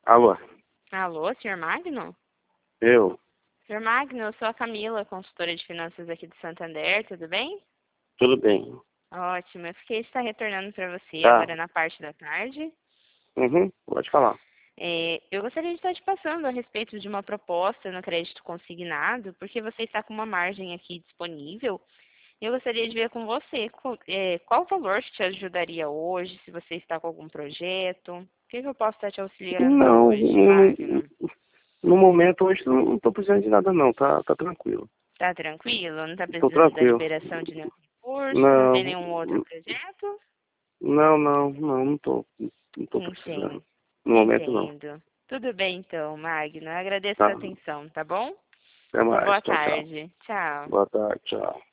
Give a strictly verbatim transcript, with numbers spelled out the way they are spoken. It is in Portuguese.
Alô? Alô, senhor Magno? Eu? senhor Magno, eu sou a Camila, consultora de finanças aqui do Santander, tudo bem? Tudo bem. Ótimo, eu fiquei está retornando para você Tá. agora na parte da tarde. Uhum, pode falar. É, eu gostaria de estar te passando a respeito de uma proposta no crédito consignado, porque você está com uma margem aqui disponível. Eu gostaria de ver com você qual, é, qual valor que te ajudaria hoje, se você está com algum projeto. O que, que eu posso estar te auxiliando Não, hoje, no, Magno? no momento hoje não, não tô precisando de nada não, tá, tá tranquilo. Tá tranquilo? Não está Tô precisando da tranquilo. liberação de nenhum recurso? Não tem Não, nenhum outro projeto? não, não, não, não tô, não tô precisando. Entendo, No momento não. entendo. Tudo bem então, Magno. Eu agradeço Tá, a atenção, tá bom? até Uma mais, boa tchau, tchau. tarde. Tchau. Boa tarde, tchau.